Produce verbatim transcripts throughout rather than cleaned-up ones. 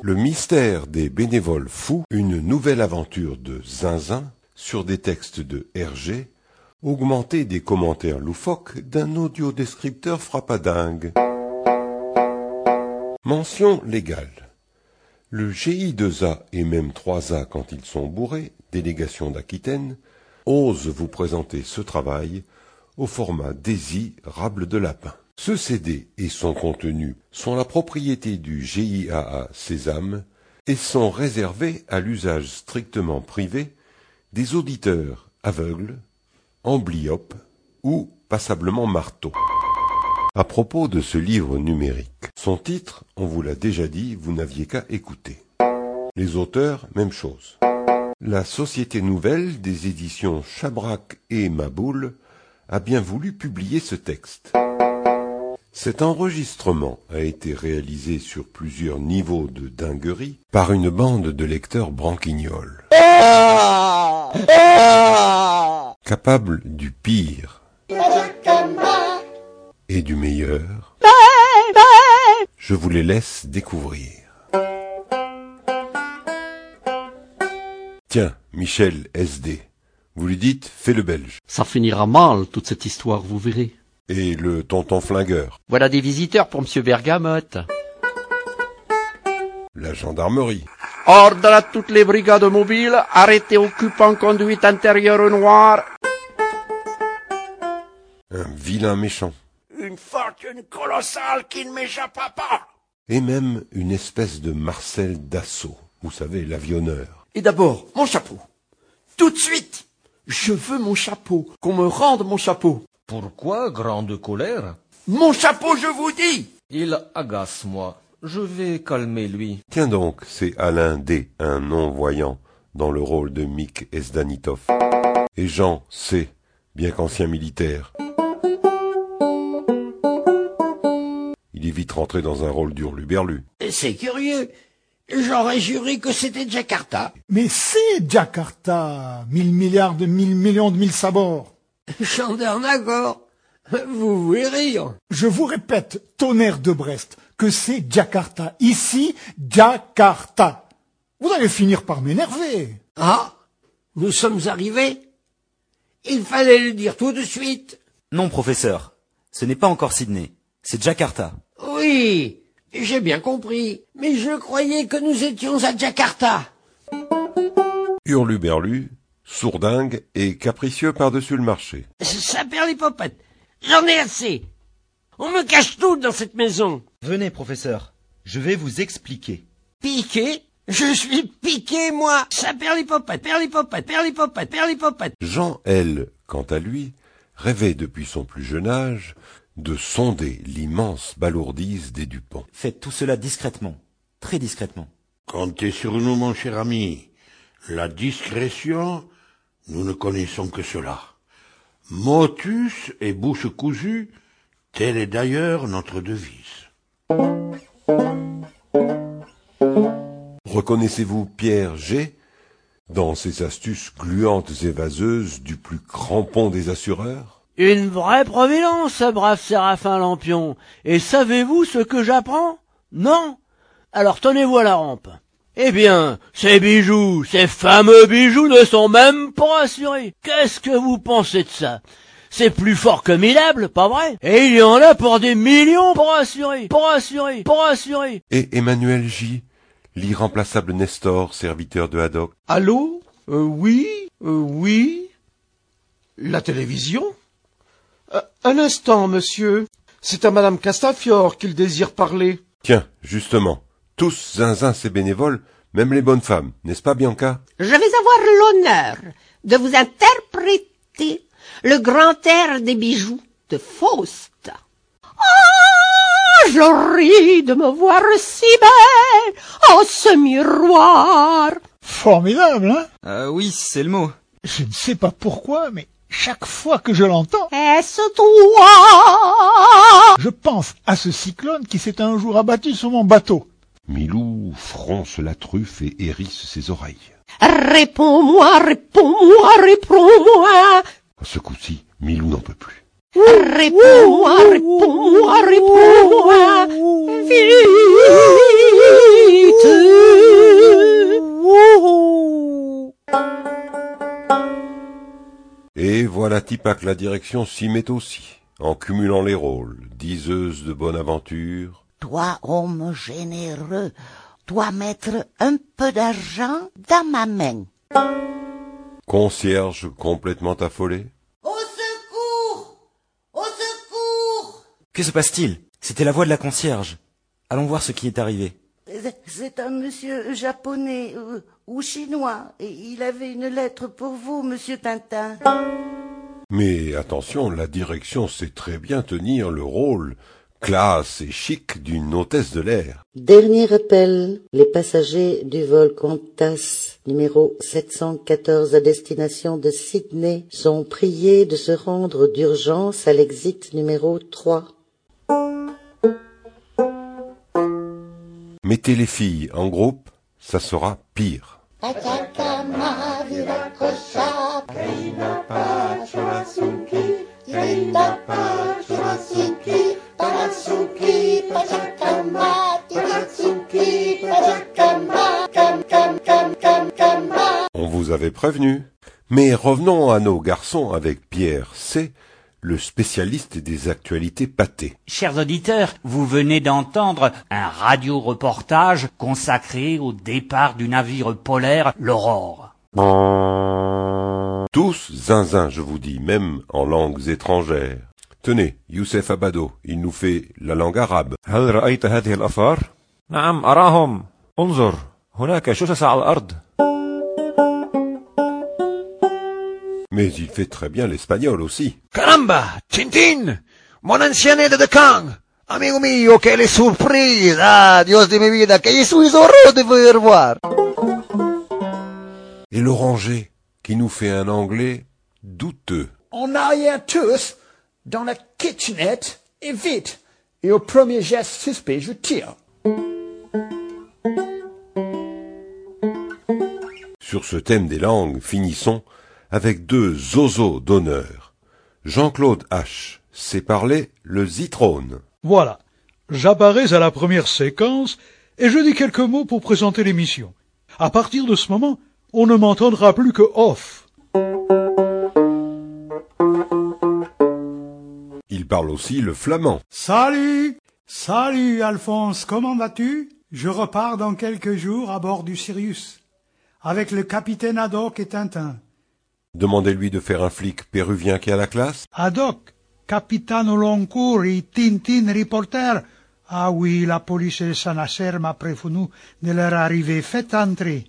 Le mystère des bénévoles fous, une nouvelle aventure de Zinzin sur des textes de Hergé, augmenté des commentaires loufoques d'un audiodescripteur frappadingue. Mention légale. Le G I deux A et même trois A quand ils sont bourrés, délégation d'Aquitaine, ose vous présenter ce travail au format Daisy Rable de Lapin. Ce C D et son contenu sont la propriété du G I A A Sésame et sont réservés à l'usage strictement privé des auditeurs aveugles, amblyopes ou passablement marteaux. À propos de ce livre numérique, son titre, on vous l'a déjà dit, vous n'aviez qu'à écouter. Les auteurs, même chose. La Société Nouvelle des éditions Chabrac et Maboul a bien voulu publier ce texte. Cet enregistrement a été réalisé sur plusieurs niveaux de dinguerie par une bande de lecteurs branquignoles. Capables du pire et du meilleur. Je vous les laisse découvrir. Tiens, Michel S D, vous lui dites, fais le belge. Ça finira mal, toute cette histoire, vous verrez. Et le tonton flingueur. Voilà des visiteurs pour Monsieur Bergamote. La gendarmerie. Ordre à toutes les brigades mobiles, arrêtez occupant conduite intérieure noire. Un vilain méchant. Une fortune colossale qui ne m'échappera pas. Et même une espèce de Marcel Dassault, vous savez, l'avionneur. Et d'abord, mon chapeau. Tout de suite. Je veux mon chapeau. Qu'on me rende mon chapeau. Pourquoi grande colère? Mon chapeau, je vous dis. Il agace moi. Je vais calmer lui. Tiens donc, c'est Alain D, un non-voyant, dans le rôle de Mick Esdanitov. Et Jean C, bien qu'ancien militaire. Il est vite rentré dans un rôle d'Hurluberlu. C'est curieux. J'aurais juré que c'était Jakarta. Mais c'est Jakarta. Mille milliards de mille millions de mille sabords. Chandernagor, vous voulez rire. Je vous répète, tonnerre de Brest, que c'est Jakarta. Ici, Jakarta. Vous allez finir par m'énerver. Ah, nous sommes arrivés. Il fallait le dire tout de suite. Non, professeur, ce n'est pas encore Sydney, c'est Jakarta. Oui, j'ai bien compris, mais je croyais que nous étions à Jakarta. Hurluberlu, sourdingue et capricieux par-dessus le marché. Ça perd les popettes. J'en ai assez. On me cache tout dans cette maison. Venez, professeur, je vais vous expliquer. Piqué? Je suis piqué, moi. Ça perd les popettes, perd les popettes, perd les popettes, perd les popettes. Jean L, quant à lui, rêvait depuis son plus jeune âge de sonder l'immense balourdise des Dupont. Faites tout cela discrètement, très discrètement. Comptez sur nous, mon cher ami. La discrétion, nous ne connaissons que cela. Motus et bouche cousue, telle est d'ailleurs notre devise. Reconnaissez-vous Pierre G dans ses astuces gluantes et vaseuses du plus crampon des assureurs? Une vraie providence, ce brave Séraphin Lampion. Et savez-vous ce que j'apprends? Non? Alors tenez-vous à la rampe. Eh bien, ces bijoux, ces fameux bijoux ne sont même pas assurés. Qu'est-ce que vous pensez de ça? C'est plus fort que minable, pas vrai? Et il y en a pour des millions pour assurer, pour assurer, pour assurer. Et Emmanuel J, l'irremplaçable Nestor, serviteur de Haddock. Allô? Euh, oui? Euh, oui? La télévision? euh, Un instant, monsieur. C'est à madame Castafiore qu'il désire parler. Tiens, justement, tous zinzin ces bénévoles, même les bonnes femmes, n'est-ce pas, Bianca? Je vais avoir l'honneur de vous interpréter le grand air des bijoux de Faust. Ah, je ris de me voir si belle en ce miroir. Formidable, hein? Euh, oui, c'est le mot. Je ne sais pas pourquoi, mais chaque fois que je l'entends, Est-ce toi? je pense à ce cyclone qui s'est un jour abattu sur mon bateau. Milou fronce la truffe et hérisse ses oreilles. Réponds-moi, réponds-moi, réponds-moi. À ce coup-ci, Milou n'en peut plus. Réponds-moi, réponds-moi, réponds-moi. Vite. la Tipac, la direction s'y met aussi, en cumulant les rôles, diseuse de bonne aventure. Toi, homme généreux, dois mettre un peu d'argent dans ma main. Concierge complètement affolé. Au secours! Au secours! Que se passe-t-il? C'était la voix de la concierge. Allons voir ce qui est arrivé. C'est un monsieur japonais euh, ou chinois. Et il avait une lettre pour vous, monsieur Tintin. Mais attention, la direction sait très bien tenir le rôle classe et chic d'une hôtesse de l'air. Dernier appel. Les passagers du vol Qantas numéro sept cent quatorze à destination de Sydney sont priés de se rendre d'urgence à l'exit numéro trois. Mettez les filles en groupe, ça sera pire. On vous avait prévenu. Mais revenons à nos garçons avec Pierre C., le spécialiste des actualités pâtées. Chers auditeurs, vous venez d'entendre un radio-reportage consacré au départ du navire polaire l'Aurore. Tous zinzin, je vous dis, même en langues étrangères. Tenez, Youssef Abado, il nous fait la langue arabe. هل رأيت هذه الآثار؟ نعم أراهم. انظر، هناك جثث على الأرض. Mais il fait très bien l'espagnol aussi. Caramba, Tintin, mon ancien aide de camp. Amigo mio, quelle surprise. Ah, Dios de mi vida, que je suis heureux de vous revoir. Et l'oranger, qui nous fait un anglais douteux. En arrière tous, dans la kitchenette, et vite. Et au premier geste suspect, je tire. Sur ce thème des langues, finissons avec deux zozos d'honneur. Jean-Claude H. sait parler le zitrone. Voilà, j'apparais à la première séquence et je dis quelques mots pour présenter l'émission. À partir de ce moment, on ne m'entendra plus que off. Il parle aussi le flamand. Salut! Salut Alphonse, comment vas-tu? Je repars dans quelques jours à bord du Sirius, avec le capitaine Haddock et Tintin. Demandez-lui de faire un flic péruvien qui a la classe. Haddock, capitano Loncourt et Tintin reporter. Ah oui, la police de Saint-Nazaire m'a prévenu de leur arrivée. Faites entrer.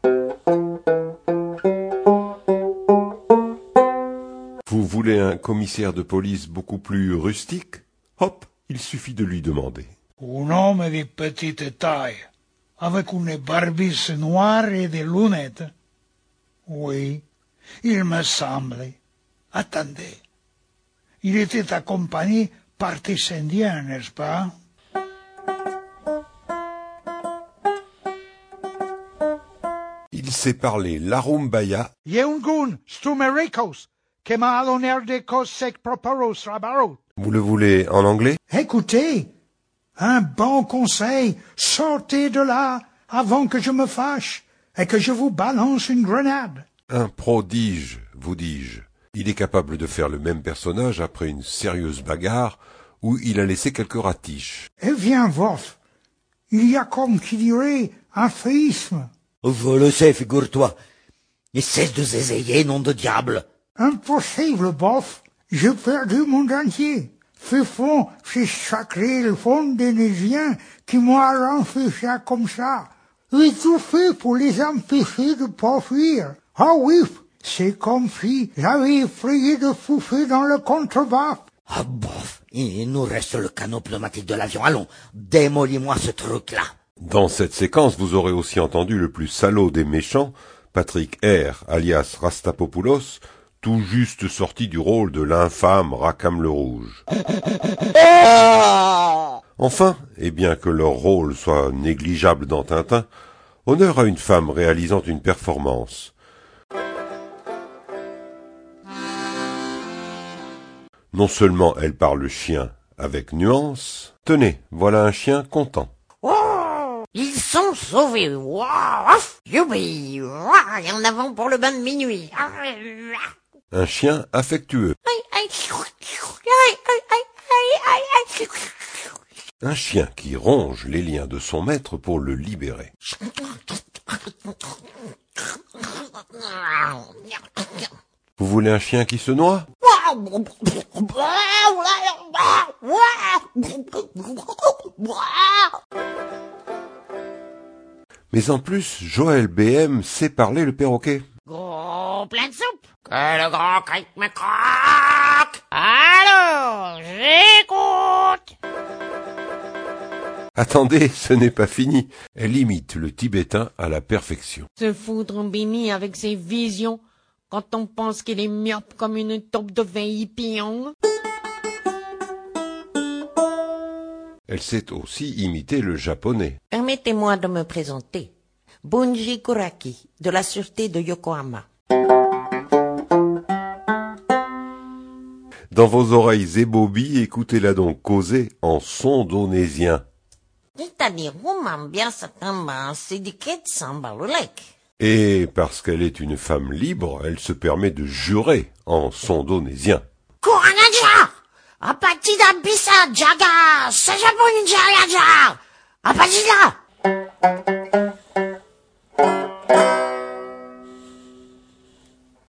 Vous voulez un commissaire de police beaucoup plus rustique? Hop, il suffit de lui demander. Un homme de petite taille, avec une barbisse noire et des lunettes. Oui. Il me semble. Attendez. Il était accompagné par tes Indiens, n'est-ce pas? Il sait parler l'arumbaya. Yeungun, stumericos, que m'a l'honneur de cosec proporos rabarot. Vous le voulez en anglais? Écoutez, un bon conseil, sortez de là avant que je me fâche et que je vous balance une grenade. Un prodige, vous dis-je. Il est capable de faire le même personnage après une sérieuse bagarre où il a laissé quelques ratiches. Eh bien, Wolf, il y a comme qui dirait un féisme. Je le sais, figure-toi. Et cesse de zézayer, nom de diable. Impossible, Bof. J'ai perdu mon dentier. Ce fond, c'est sacré le fond dénésien qui m'a rendu ça comme ça. J'ai tout fait pour les empêcher de poursuivre. Ah oui, c'est comme si j'avais effrayé de fouffer dans le contrebas. Ah bof, il nous reste le canot pneumatique de l'avion. Allons, démolis-moi ce truc-là. Dans cette séquence, vous aurez aussi entendu le plus salaud des méchants, Patrick R, alias Rastapopoulos, tout juste sorti du rôle de l'infâme Rackham le Rouge. Enfin, et bien que leur rôle soit négligeable dans Tintin, honneur à une femme réalisant une performance. Non seulement elle parle chien avec nuance, tenez, voilà un chien content. Oh, ils sont sauvés. Wow, youpi, wow, et en avant pour le bain de minuit. un chien affectueux. Un chien qui ronge les liens de son maître pour le libérer. Vous voulez un chien qui se noie? Mais en plus, Joël B M sait parler le perroquet. Gros plein de soupe, que le grand cric me croque. Alors, j'écoute. Attendez, ce n'est pas fini. Elle imite le tibétain à la perfection. Se foutre en béni avec ses visions, quand on pense qu'il est myope comme une taupe de vieille pion. Elle sait aussi imiter le japonais. Permettez-moi de me présenter. Bunji Kuraki, de la sûreté de Yokohama. Dans vos oreilles ébobis, écoutez-la donc causer en sondonésien. Et parce qu'elle est une femme libre, elle se permet de jurer en sondonésien. Kuranaja! Apatida bisa jaga! Sajapon jaga! Apatida!